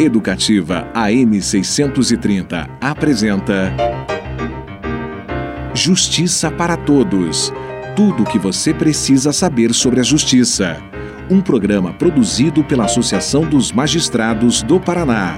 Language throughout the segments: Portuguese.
Educativa AM 630 apresenta Justiça para Todos. Tudo o que você precisa saber sobre a justiça. Um programa produzido pela Associação dos Magistrados do Paraná.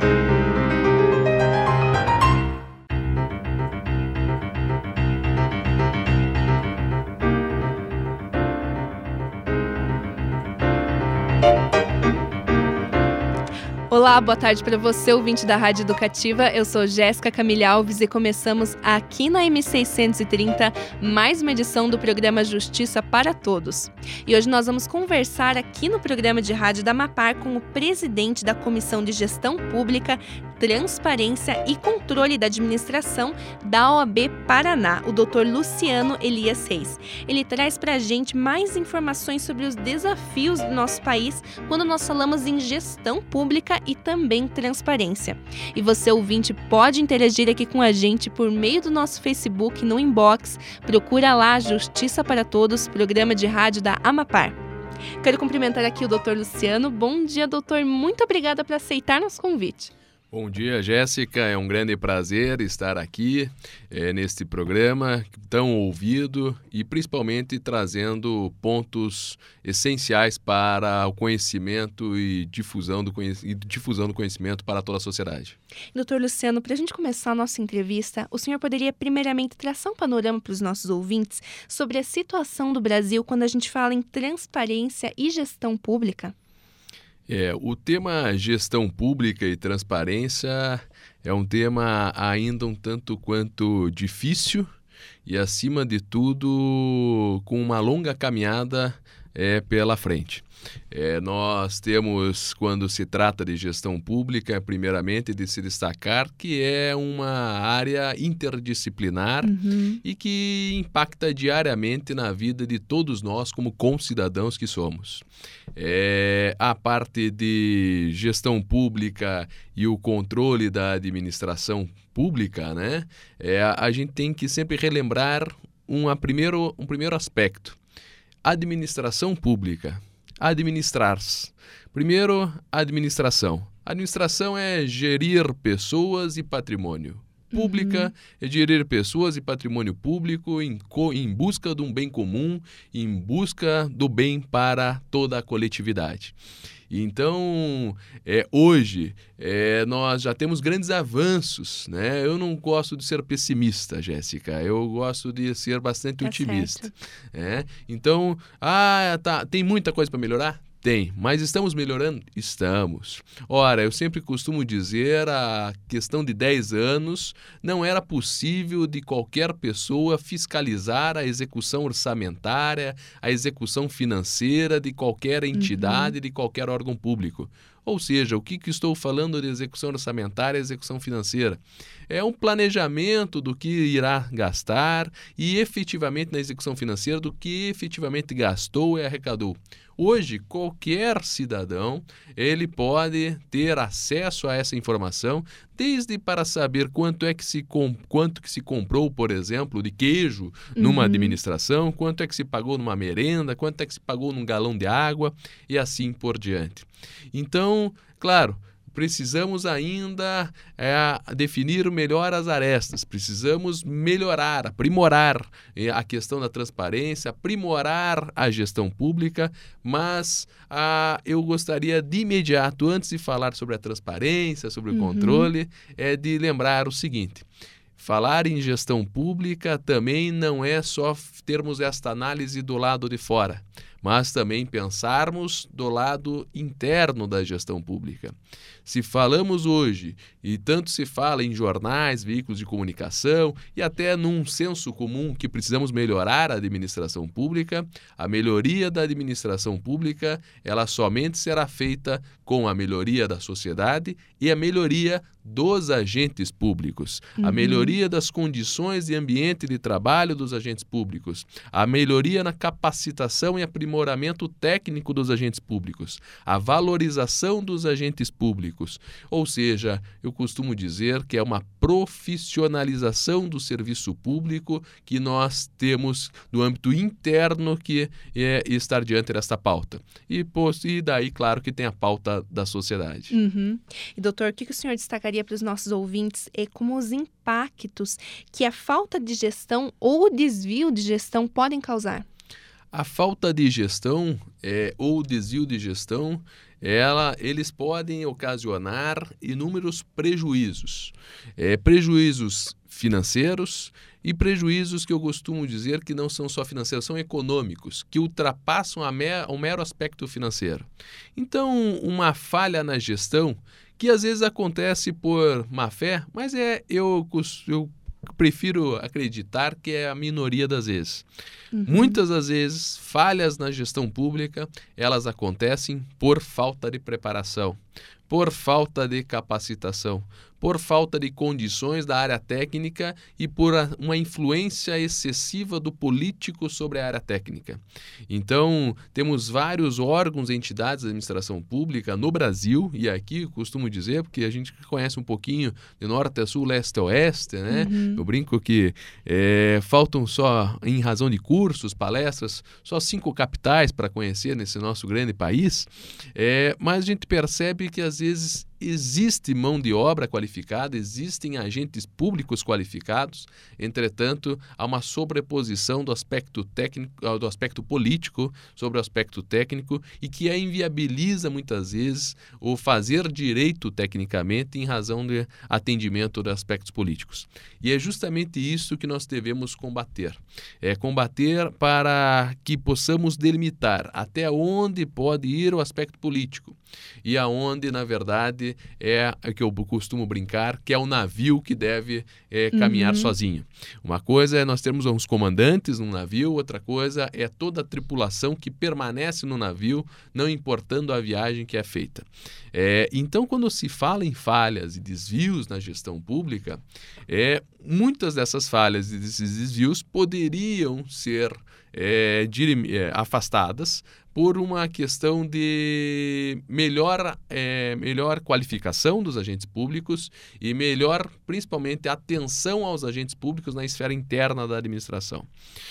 Olá, boa tarde para você, ouvinte da Rádio Educativa. Eu sou Jéssica Camille Alves e começamos aqui na M630 mais uma edição do programa Justiça para Todos. E hoje nós vamos conversar aqui no programa de rádio da Amapar com o presidente da Comissão de Gestão Pública, Transparência e Controle da Administração da OAB Paraná, o Dr. Luciano Elias Reis. Ele traz para a gente mais informações sobre os desafios do nosso país quando nós falamos em gestão pública e também transparência. E você, ouvinte, pode interagir aqui com a gente por meio do nosso Facebook no inbox. Procura lá Justiça para Todos, programa de rádio da Amapar. Quero cumprimentar aqui o Dr. Luciano. Bom dia, doutor. Muito obrigada por aceitar nosso convite. Bom dia, Jéssica. É um grande prazer estar aqui neste programa tão ouvido e principalmente trazendo pontos essenciais para o conhecimento e difusão do conhecimento para toda a sociedade. Doutor Luciano, para a gente começar a nossa entrevista, o senhor poderia primeiramente traçar um panorama para os nossos ouvintes sobre a situação do Brasil quando a gente fala em transparência e gestão pública? O tema gestão pública e transparência é um tema ainda um tanto quanto difícil e, acima de tudo, com uma longa caminhada pela frente. Nós temos, quando se trata de gestão pública, primeiramente de se destacar que é uma área interdisciplinar e que impacta diariamente na vida de todos nós como concidadãos que somos. A parte de gestão pública e o controle da administração pública, né? A gente tem que sempre relembrar um primeiro aspecto. Administração pública. Administrar-se. Primeiro, administração. Administração é gerir pessoas e patrimônio. Pública é gerir pessoas e patrimônio público em busca de um bem comum, em busca do bem para toda a coletividade. Então, hoje, nós já temos grandes avanços, né? Eu não gosto de ser pessimista, Jéssica. Eu gosto de ser bastante otimista. Então, tem muita coisa para melhorar? Tem, mas estamos melhorando? Estamos. Ora, eu sempre costumo dizer, a questão de 10 anos, não era possível de qualquer pessoa fiscalizar a execução orçamentária, a execução financeira de qualquer entidade, de qualquer órgão público. Ou seja, o que estou falando de execução orçamentária e execução financeira? É um planejamento do que irá gastar e efetivamente na execução financeira do que efetivamente gastou e arrecadou. Hoje, qualquer cidadão, ele pode ter acesso a essa informação, desde para saber quanto que se comprou, por exemplo, de queijo numa administração, quanto é que se pagou numa merenda, quanto é que se pagou num galão de água e assim por diante. Então, claro, precisamos ainda definir melhor as arestas, precisamos melhorar, aprimorar a questão da transparência, aprimorar a gestão pública, mas eu gostaria de imediato, antes de falar sobre a transparência, sobre o controle, de lembrar o seguinte: falar em gestão pública também não é só termos esta análise do lado de fora, mas também pensarmos do lado interno da gestão pública. Se falamos hoje, e tanto se fala em jornais, veículos de comunicação e até num senso comum que precisamos melhorar a administração pública, a melhoria da administração pública, ela somente será feita com a melhoria da sociedade e a melhoria dos agentes públicos, a melhoria das condições e ambiente de trabalho dos agentes públicos, a melhoria na capacitação e aprimoramento técnico dos agentes públicos, a valorização dos agentes públicos. Ou seja, eu costumo dizer que é uma profissionalização do serviço público que nós temos no âmbito interno que é estar diante desta pauta. E daí, claro, que tem a pauta da sociedade. E, doutor, o que o senhor destacaria para os nossos ouvintes como os impactos que a falta de gestão ou o desvio de gestão podem causar? A falta de gestão ou o desvio de gestão, eles podem ocasionar inúmeros prejuízos. Prejuízos financeiros e prejuízos que eu costumo dizer que não são só financeiros, são econômicos, que ultrapassam o mero aspecto financeiro. Então, uma falha na gestão, que às vezes acontece por má fé, mas eu prefiro acreditar que é a minoria das vezes. Muitas das vezes, falhas na gestão pública, elas acontecem por falta de preparação, por falta de capacitação, por falta de condições da área técnica e por uma influência excessiva do político sobre a área técnica. Então, temos vários órgãos e entidades da administração pública no Brasil, e aqui eu costumo dizer, porque a gente conhece um pouquinho de norte a sul, leste a oeste, né? Eu brinco que faltam só, em razão de cursos, palestras, só 5 capitais para conhecer nesse nosso grande país, mas a gente percebe que às vezes existe mão de obra qualificada, existem agentes públicos qualificados, entretanto, há uma sobreposição do aspecto técnico, do aspecto político sobre o aspecto técnico e que inviabiliza muitas vezes o fazer direito tecnicamente em razão de atendimento de aspectos políticos. E é justamente isso que nós devemos combater. Combater para que possamos delimitar até onde pode ir o aspecto político e aonde, na verdade, é que eu costumo brincar, que é o navio que deve caminhar sozinho. Uma coisa é nós termos uns comandantes no navio, outra coisa é toda a tripulação que permanece no navio, não importando a viagem que é feita. Então, quando se fala em falhas e desvios na gestão pública, muitas dessas falhas e desses desvios poderiam ser afastadas por uma questão de melhor qualificação dos agentes públicos e melhor, principalmente, atenção aos agentes públicos na esfera interna da administração.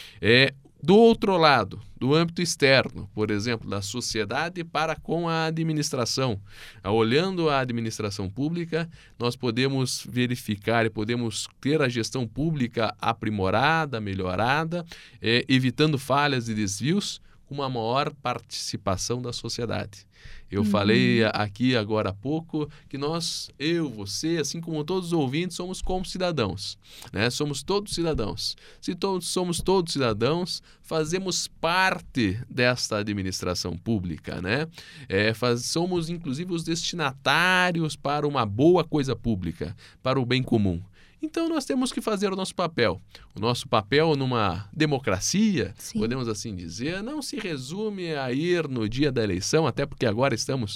Do outro lado, do âmbito externo, por exemplo, da sociedade para com a administração. Olhando a administração pública, nós podemos verificar e podemos ter a gestão pública aprimorada, melhorada, evitando falhas e desvios, com uma maior participação da sociedade. Eu falei aqui agora há pouco que você, assim como todos os ouvintes, somos como cidadãos, né? Somos todos cidadãos. Se somos todos cidadãos, fazemos parte desta administração pública, né? Somos, inclusive, os destinatários para uma boa coisa pública, para o bem comum. Então, nós temos que fazer o nosso papel. O nosso papel numa democracia, sim, podemos assim dizer, não se resume a ir no dia da eleição, até porque agora estamos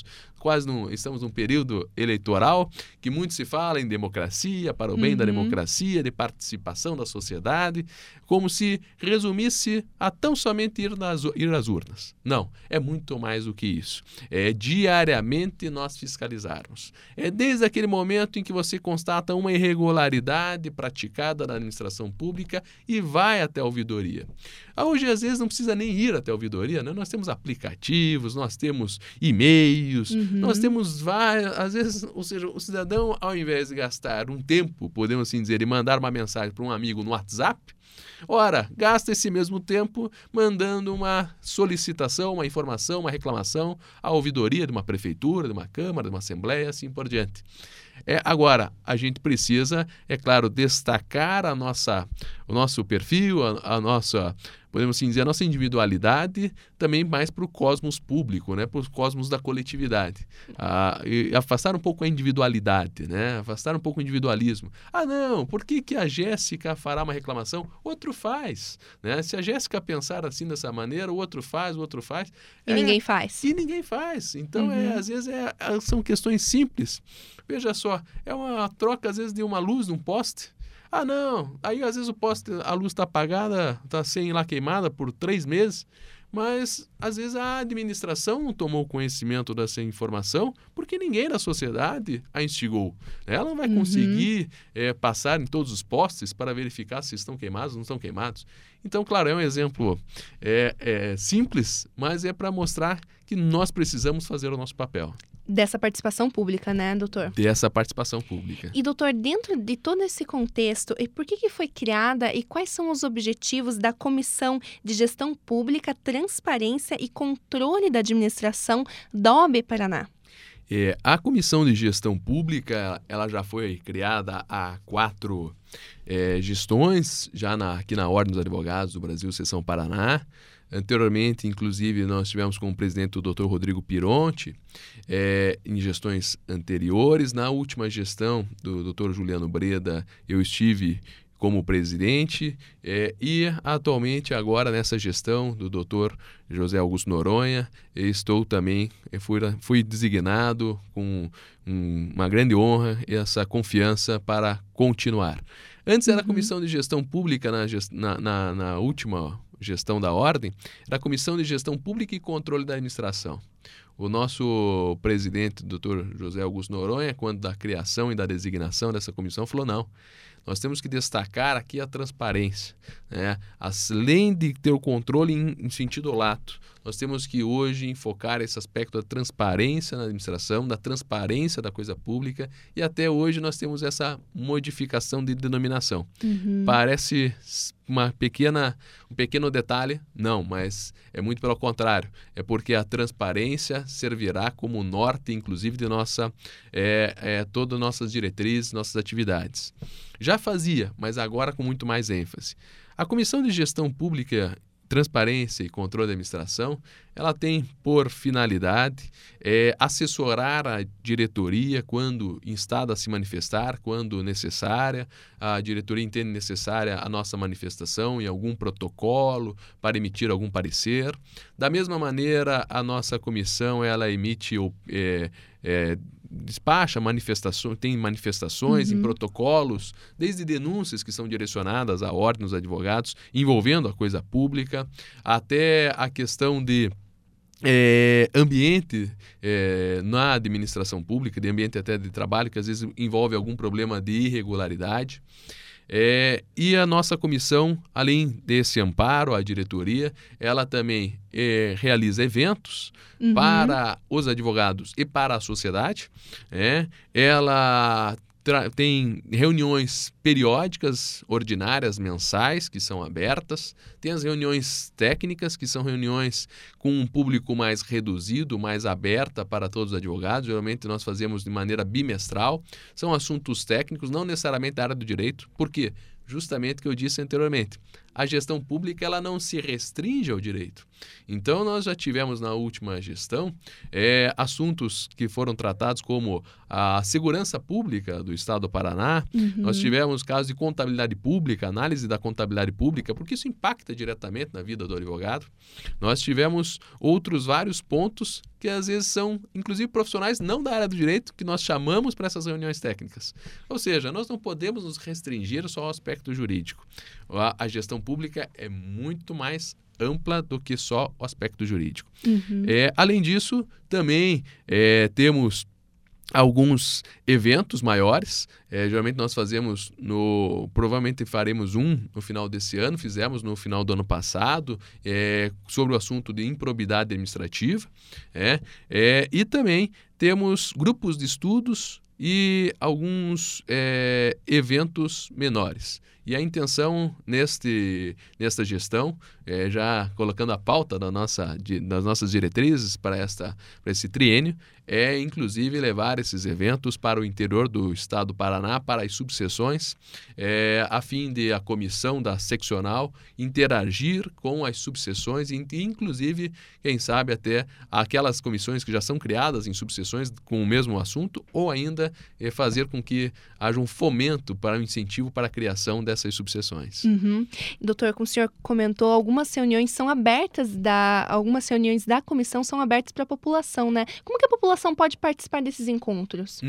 num período eleitoral, que muito se fala em democracia, para o bem da democracia, de participação da sociedade, como se resumisse a tão somente ir às urnas. Não, é muito mais do que isso. É diariamente nós fiscalizarmos. É desde aquele momento em que você constata uma irregularidade praticada na administração pública e vai até a ouvidoria. Hoje, às vezes, não precisa nem ir até a ouvidoria, né? Nós temos aplicativos, nós temos e-mails, nós temos várias, às vezes, ou seja, o cidadão, ao invés de gastar um tempo, podemos assim dizer, e mandar uma mensagem para um amigo no WhatsApp, ora, gasta esse mesmo tempo mandando uma solicitação, uma informação, uma reclamação à ouvidoria de uma prefeitura, de uma câmara, de uma assembleia, assim por diante. Agora, a gente precisa, é claro, destacar o nosso perfil, podemos assim dizer, a nossa individualidade também mais para o cosmos público, né? Para o cosmos da coletividade. E afastar um pouco a individualidade, né? Afastar um pouco o individualismo. Não, por que a Jéssica fará uma reclamação? Outro faz, né? Se a Jéssica pensar assim dessa maneira, o outro faz. E ninguém faz. E ninguém faz. Então, às vezes, são questões simples. Veja só, é uma troca, às vezes, de uma luz num poste. Não, aí às vezes o poste, a luz está apagada, está sem lá queimada por 3 meses, mas às vezes a administração não tomou conhecimento dessa informação porque ninguém da sociedade a instigou. Ela não vai conseguir passar em todos os postes para verificar se estão queimados ou não estão queimados. Então, claro, é um exemplo simples, mas é para mostrar que nós precisamos fazer o nosso papel. Dessa participação pública, né, doutor? Dessa participação pública. E, doutor, dentro de todo esse contexto, e por que foi criada e quais são os objetivos da Comissão de Gestão Pública, Transparência e Controle da Administração da OAB Paraná? A Comissão de Gestão Pública, ela já foi criada há 4 gestões, já aqui na Ordem dos Advogados do Brasil, Seção Paraná. Anteriormente, inclusive, nós tivemos como presidente o Dr. Rodrigo Pironti, em gestões anteriores. Na última gestão do Dr. Juliano Breda, eu estive como presidente e atualmente agora nessa gestão do Dr. José Augusto Noronha, estou também, fui designado com uma grande honra e essa confiança para continuar. Antes era a Comissão de Gestão Pública na última gestão da Ordem, era a Comissão de Gestão Pública e Controle da Administração. O nosso presidente, Dr. José Augusto Noronha, quando da criação e da designação dessa comissão, falou: não, nós temos que destacar aqui a transparência, né? Além de ter o controle em sentido lato, nós temos que hoje enfocar esse aspecto da transparência na administração, da transparência da coisa pública, e até hoje nós temos essa modificação de denominação. Parece um pequeno detalhe, não, mas é muito pelo contrário, é porque a transparência servirá como norte, inclusive, de todas as nossas diretrizes, nossas atividades. Já fazia, mas agora com muito mais ênfase. A Comissão de Gestão Pública, Transparência e Controle da Administração, ela tem por finalidade assessorar a diretoria quando instada a se manifestar, quando necessária. A diretoria entende necessária a nossa manifestação em algum protocolo para emitir algum parecer. Da mesma maneira, a nossa comissão ela emite despacha manifestações, tem manifestações em protocolos, desde denúncias que são direcionadas à Ordem dos Advogados, envolvendo a coisa pública, até a questão de ambiente na administração pública, de ambiente até de trabalho, que às vezes envolve algum problema de irregularidade. E a nossa comissão, além desse amparo à diretoria, ela também realiza eventos para os advogados e para a sociedade. Ela tem reuniões periódicas, ordinárias, mensais, que são abertas. Tem as reuniões técnicas, que são reuniões com um público mais reduzido, mais aberta para todos os advogados. Geralmente nós fazemos de maneira bimestral. São assuntos técnicos, não necessariamente da área do direito. Por quê? Justamente o que eu disse anteriormente. A gestão pública ela não se restringe ao direito. Então, nós já tivemos na última gestão assuntos que foram tratados como a segurança pública do Estado do Paraná. Nós tivemos casos de contabilidade pública, análise da contabilidade pública, porque isso impacta diretamente na vida do advogado. Nós tivemos outros vários pontos que às vezes são, inclusive, profissionais não da área do direito, que nós chamamos para essas reuniões técnicas. Ou seja, nós não podemos nos restringir só ao aspecto jurídico. A gestão pública é muito mais ampla do que só o aspecto jurídico. Além disso, também temos alguns eventos maiores. Geralmente nós fazemos provavelmente faremos no final desse ano, fizemos no final do ano passado, sobre o assunto de improbidade administrativa. E também temos grupos de estudos e alguns eventos menores. E a intenção nesta gestão, já colocando a pauta das nossas diretrizes para esse triênio, é inclusive levar esses eventos para o interior do estado do Paraná, para as subseções, a fim de a comissão da seccional interagir com as subseções e inclusive, quem sabe, até aquelas comissões que já são criadas em subseções com o mesmo assunto, ou ainda fazer com que haja um fomento para um incentivo para a criação dessas subseções. Doutor, como o senhor comentou, algumas reuniões da comissão são abertas para a população, né? Como que a população pode participar desses encontros?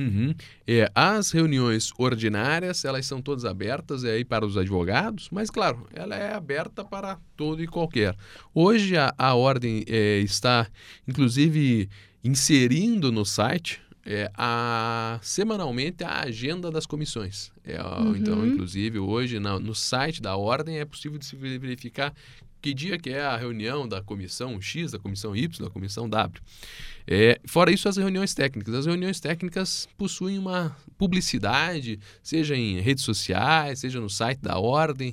As reuniões ordinárias, elas são todas abertas aí para os advogados, mas claro, ela é aberta para todo e qualquer. Hoje a Ordem está, inclusive, inserindo no site semanalmente a agenda das comissões. Então, inclusive, hoje no site da Ordem é possível de se verificar que dia que é a reunião da comissão X, da comissão Y, da comissão W. Fora isso, as reuniões técnicas. As reuniões técnicas possuem uma publicidade, seja em redes sociais, seja no site da Ordem,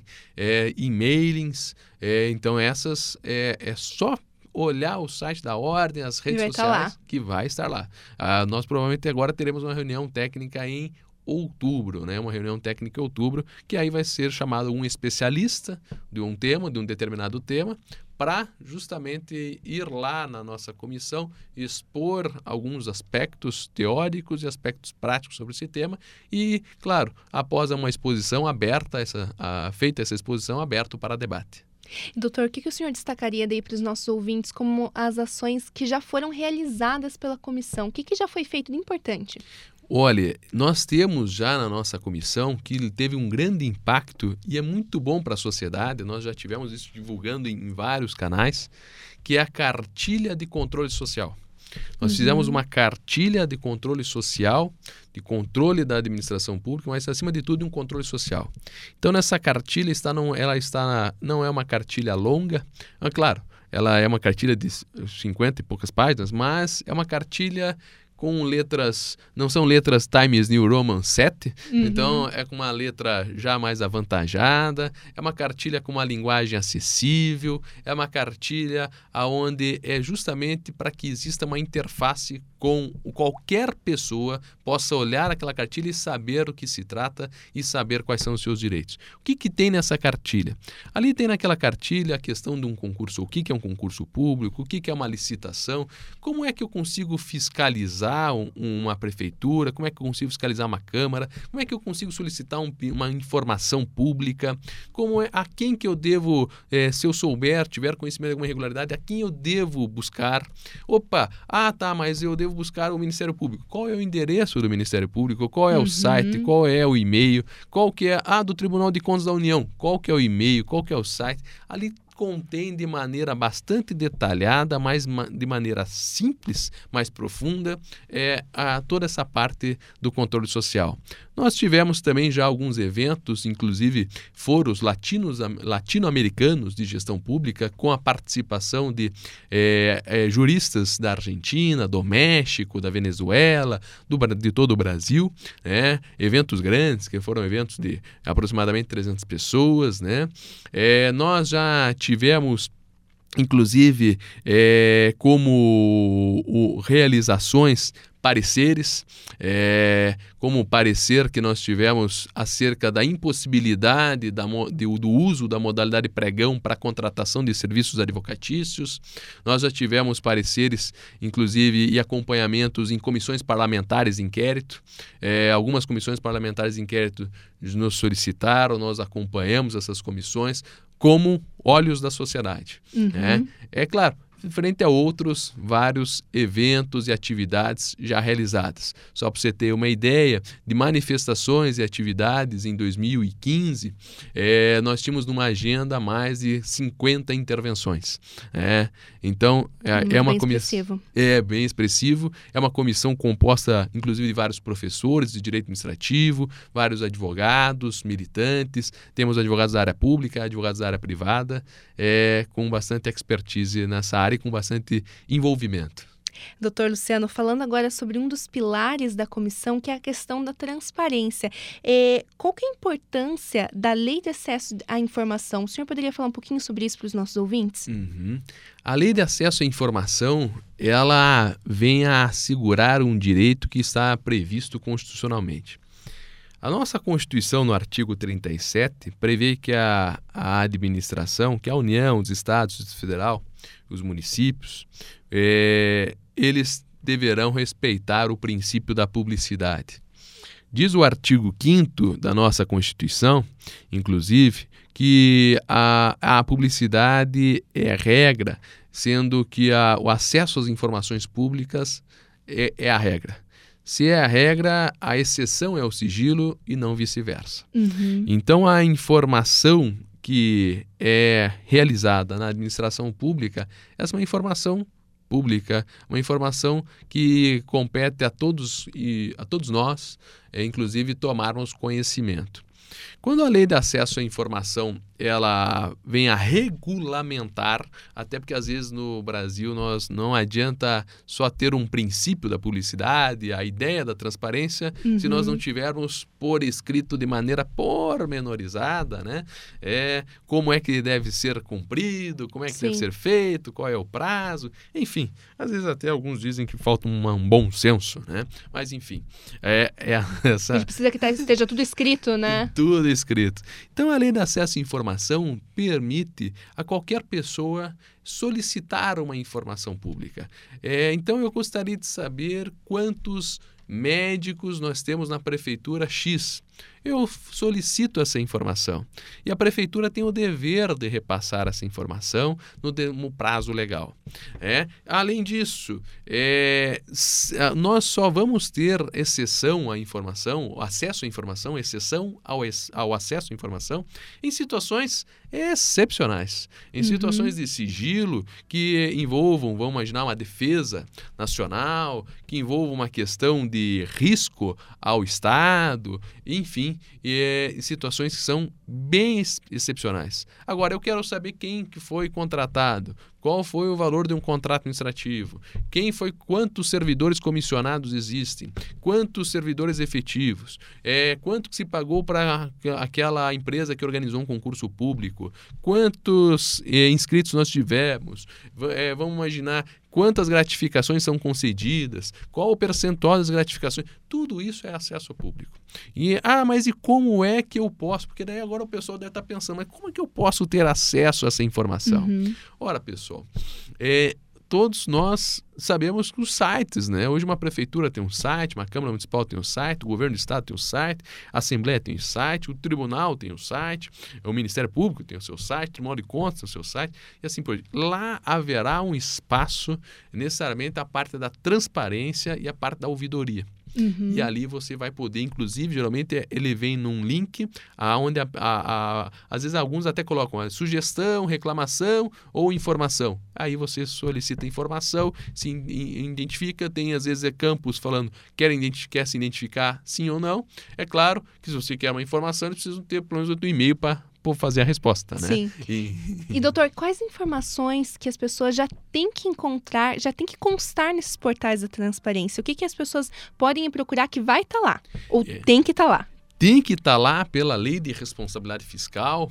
e-mailings. Então, essas é só olhar o site da Ordem, as redes sociais, que vai estar lá. Nós provavelmente agora teremos uma reunião técnica em outubro, né? Uma reunião técnica em outubro, que aí vai ser chamado um especialista de um determinado tema, para justamente ir lá na nossa comissão, expor alguns aspectos teóricos e aspectos práticos sobre esse tema e, claro, após uma exposição aberta, feita essa exposição, aberto para debate. Doutor, o que o senhor destacaria daí para os nossos ouvintes como as ações que já foram realizadas pela comissão? O que já foi feito de importante? Olha, nós temos já na nossa comissão que teve um grande impacto e é muito bom para a sociedade, nós já tivemos isso divulgando em vários canais, que é a cartilha de controle social. Nós fizemos uma cartilha de controle social, de controle da administração pública, mas acima de tudo um controle social. Então nessa cartilha não é uma cartilha longa, claro, ela é uma cartilha de 50 e poucas páginas, mas é uma cartilha com letras, não são letras Times New Roman 7, então é com uma letra já mais avantajada, é uma cartilha com uma linguagem acessível, é uma cartilha onde é justamente para que exista uma interface com qualquer pessoa possa olhar aquela cartilha e saber o que se trata e saber quais são os seus direitos. O que tem nessa cartilha? Ali tem naquela cartilha a questão de um concurso, o que é um concurso público, o que é uma licitação, como é que eu consigo fiscalizar uma prefeitura, como é que eu consigo fiscalizar uma câmara, como é que eu consigo solicitar uma informação pública, a quem que eu devo, se eu tiver conhecimento de alguma irregularidade, a quem eu devo buscar. Mas eu devo buscar o Ministério Público. Qual é o endereço do Ministério Público? Qual é o site? Qual é o e-mail? Qual que é do Tribunal de Contas da União? Qual que é o e-mail? Qual que é o site? Ali contém de maneira bastante detalhada, mas de maneira simples, mais profunda, toda essa parte do controle social. Nós tivemos também já alguns eventos, inclusive foros latino-americanos de gestão pública, com a participação de juristas da Argentina, do México, da Venezuela, de todo o Brasil, né? Eventos grandes, que foram eventos de aproximadamente 300 pessoas, né? Nós já tivemos, inclusive, como realizações, pareceres, como o parecer que nós tivemos acerca da impossibilidade do uso da modalidade pregão para a contratação de serviços advocatícios. Nós já tivemos pareceres, inclusive, e acompanhamentos em comissões parlamentares de inquérito. Algumas comissões parlamentares de inquérito nos solicitaram, nós acompanhamos essas comissões como olhos da sociedade. É claro, frente a outros vários eventos e atividades já realizadas. Só para você ter uma ideia de manifestações e atividades em 2015, nós tínhamos numa agenda mais de 50 intervenções. Então, é uma comissão... É bem expressivo. É uma comissão composta, inclusive, de vários professores de direito administrativo, vários advogados, militantes. Temos advogados da área pública, advogados da área privada, com bastante expertise nessa área e com bastante envolvimento. Doutor Luciano, falando agora sobre um dos pilares da comissão, que é a questão da transparência. Qual que é a importância da lei de acesso à informação? O senhor poderia falar um pouquinho sobre isso para os nossos ouvintes? A lei de acesso à informação, ela vem a assegurar um direito que está previsto constitucionalmente. A nossa Constituição, no artigo 37, prevê que a administração, que a União, os Estados, o Distrito Federal, os municípios, eles deverão respeitar o princípio da publicidade. Diz o artigo 5º da nossa Constituição, inclusive, que a publicidade é regra, sendo que o acesso às informações públicas é a regra. Se é a regra, a exceção é o sigilo e não vice-versa. Então, a informação que é realizada na administração pública, essa é uma informação pública, uma informação que compete a todos nós, inclusive tomarmos conhecimento. Quando a lei de acesso à informação ela vem a regulamentar, até porque às vezes no Brasil nós não adianta só ter um princípio da publicidade, a ideia da transparência, se nós não tivermos por escrito de maneira pormenorizada, né? Como é que deve ser cumprido, como é que deve ser feito, qual é o prazo, enfim, às vezes até alguns dizem que falta um bom senso, né? Mas enfim, essa... A gente precisa que esteja tudo escrito, né? Tudo escrito. Então a lei de acesso à informação permite a qualquer pessoa solicitar uma informação pública. Então eu gostaria de saber quantos médicos nós temos na prefeitura X. Eu solicito essa informação e a prefeitura tem o dever de repassar essa informação no prazo legal. Além disso, nós só vamos ter exceção à informação, acesso à informação, exceção ao acesso à informação em situações excepcionais, em situações de sigilo que envolvam, vamos imaginar, uma defesa nacional, que envolvam uma questão de risco ao Estado, enfim, situações que são bem excepcionais. Agora, eu quero saber quem que foi contratado, qual foi o valor de um contrato administrativo, quantos servidores comissionados existem, quantos servidores efetivos, quanto que se pagou para aquela empresa que organizou um concurso público, quantos inscritos nós tivemos, vamos imaginar quantas gratificações são concedidas, qual o percentual das gratificações, tudo isso é acesso ao público. Mas e como é que eu posso? Porque daí agora o pessoal deve estar pensando, mas como é que eu posso ter acesso a essa informação? Ora, pessoal, todos nós sabemos que os sites, né? Hoje uma prefeitura tem um site, uma Câmara Municipal tem um site, o Governo do Estado tem um site, a Assembleia tem um site, o Tribunal tem um site, o Ministério Público tem o seu site, o Tribunal de Contas tem o seu site, e assim por diante. Lá haverá um espaço, necessariamente a parte da transparência e a parte da ouvidoria. E ali você vai poder, inclusive, geralmente ele vem num link onde às vezes alguns até colocam sugestão, reclamação ou informação. Aí você solicita informação, se identifica, tem às vezes campos falando quer se identificar sim ou não. É claro que se você quer uma informação, eles precisam ter pelo menos um e-mail para fazer a resposta, né? Sim. E doutor, quais informações que as pessoas já têm que encontrar, já têm que constar nesses portais da transparência? O que as pessoas podem procurar que vai estar lá? Ou tem que estar lá? Tem que estar lá pela Lei de Responsabilidade Fiscal,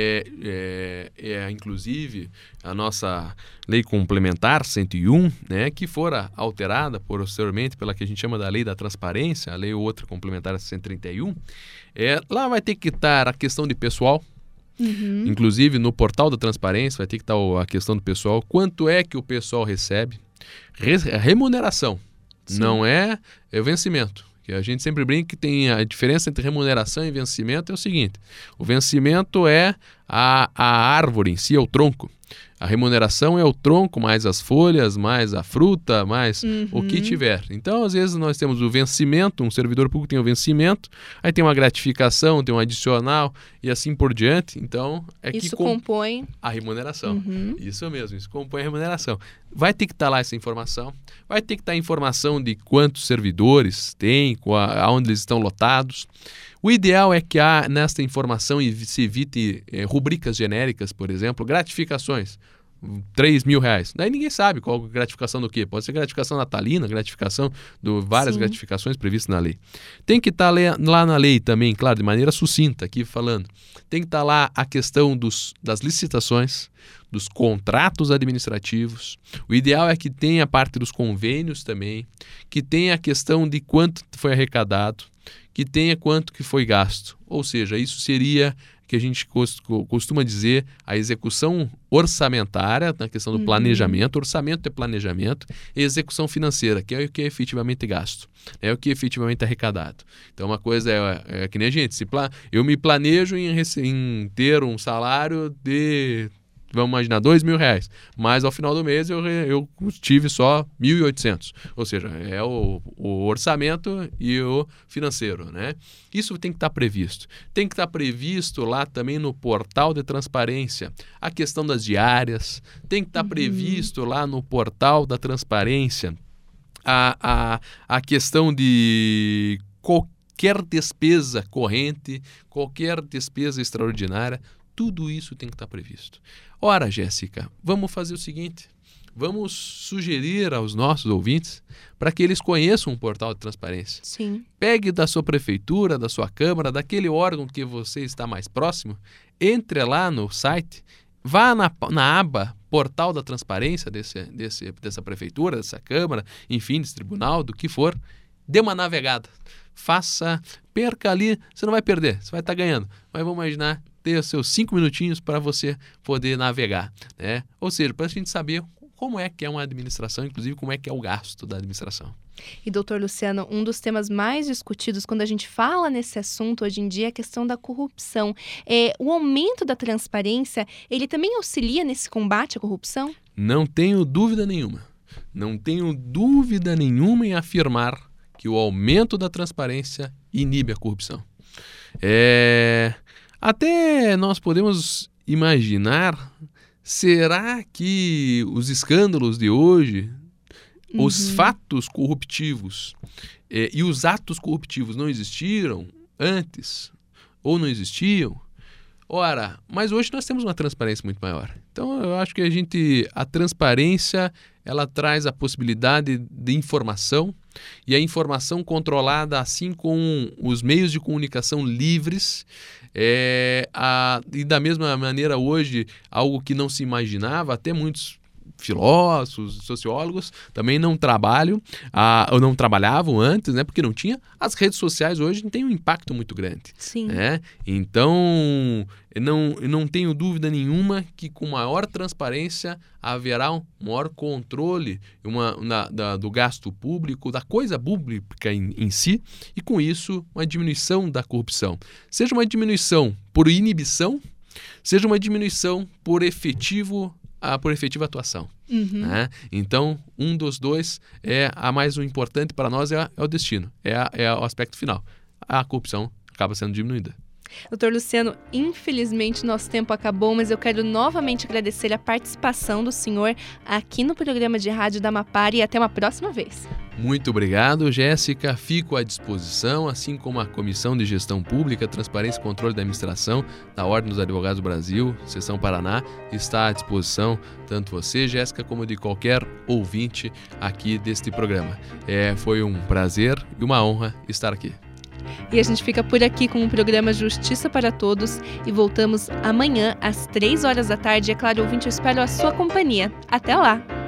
inclusive a nossa Lei Complementar 101, né, que fora alterada posteriormente pela que a gente chama da Lei da Transparência, a Lei outra Complementar 131. Lá vai ter que estar a questão de pessoal. Inclusive no portal da transparência vai ter que estar a questão do pessoal, quanto é que o pessoal recebe, remuneração, não é o vencimento, que a gente sempre brinca que tem a diferença entre remuneração e vencimento é o seguinte, o vencimento é a árvore em si, é o tronco. A remuneração é o tronco, mais as folhas, mais a fruta, mais o que tiver. Então, às vezes, nós temos o vencimento, um servidor público tem o vencimento, aí tem uma gratificação, tem um adicional e assim por diante. Então, isso compõe a remuneração. Isso mesmo, isso compõe a remuneração. Vai ter que estar lá essa informação, vai ter que estar a informação de quantos servidores tem, aonde eles estão lotados. O ideal é que nesta informação se evite rubricas genéricas, por exemplo, gratificações. R$3.000. Daí ninguém sabe qual gratificação do quê. Pode ser gratificação natalina, gratificação várias gratificações previstas na lei. Tem que estar lá na lei também, claro, de maneira sucinta, aqui falando. Tem que estar lá a questão das licitações, dos contratos administrativos. O ideal é que tenha a parte dos convênios também, que tenha a questão de quanto foi arrecadado, que tenha quanto que foi gasto. Ou seja, isso seria que a gente costuma dizer a execução orçamentária, na questão do planejamento. Orçamento é planejamento, e execução financeira, que é o que é efetivamente gasto, é o que é efetivamente arrecadado. Então, uma coisa é que nem a gente, eu me planejo em ter um salário de, vamos imaginar, R$2.000, mas ao final do mês eu tive só 1.800, ou seja, é o orçamento e o financeiro, né? Isso tem que estar previsto. Tem que estar previsto lá também no portal de transparência a questão das diárias, tem que estar previsto lá no portal da transparência a questão de qualquer despesa corrente, qualquer despesa extraordinária. Tudo isso tem que estar previsto. Ora, Jéssica, vamos fazer o seguinte, vamos sugerir aos nossos ouvintes para que eles conheçam um portal de transparência. Sim. Pegue da sua prefeitura, da sua câmara, daquele órgão que você está mais próximo, entre lá no site, vá na aba portal da transparência dessa prefeitura, dessa câmara, enfim, desse tribunal, do que for, dê uma navegada. Perca ali, você não vai perder, você vai estar ganhando, mas vamos imaginar ter os seus 5 minutinhos para você poder navegar, né? Ou seja, para a gente saber como é que é uma administração, inclusive como é que é o gasto da administração. E, doutor Luciano, um dos temas mais discutidos quando a gente fala nesse assunto hoje em dia é a questão da corrupção. O aumento da transparência, ele também auxilia nesse combate à corrupção? Não tenho dúvida nenhuma. Não tenho dúvida nenhuma em afirmar que o aumento da transparência inibe a corrupção. Até nós podemos imaginar, será que os escândalos de hoje, os fatos corruptivos e os atos corruptivos não existiram antes ou não existiam? Ora, mas hoje nós temos uma transparência muito maior. Então eu acho que a transparência, ela traz a possibilidade de informação, e a informação controlada, assim como os meios de comunicação livres, e da mesma maneira hoje, algo que não se imaginava, até muitos filósofos, sociólogos também não trabalhavam antes, né? Porque não tinha. As redes sociais hoje têm um impacto muito grande. Sim. Né? Então, não tenho dúvida nenhuma que com maior transparência haverá um maior controle do gasto público, da coisa pública em si, e com isso uma diminuição da corrupção. Seja uma diminuição por inibição, seja uma diminuição por efetiva atuação. Né? Então, um dos dois mais o importante para nós é o destino, é o aspecto final. A corrupção acaba sendo diminuída. Doutor Luciano, infelizmente nosso tempo acabou, mas eu quero novamente agradecer a participação do senhor aqui no programa de rádio da Mapar, e até uma próxima vez. Muito obrigado, Jéssica. Fico à disposição, assim como a Comissão de Gestão Pública, Transparência e Controle da Administração da Ordem dos Advogados do Brasil, Seção Paraná, está à disposição, tanto você, Jéssica, como de qualquer ouvinte aqui deste programa. Foi um prazer e uma honra estar aqui. E a gente fica por aqui com o programa Justiça para Todos e voltamos amanhã às 3 horas da tarde. É claro, ouvinte, eu espero a sua companhia. Até lá!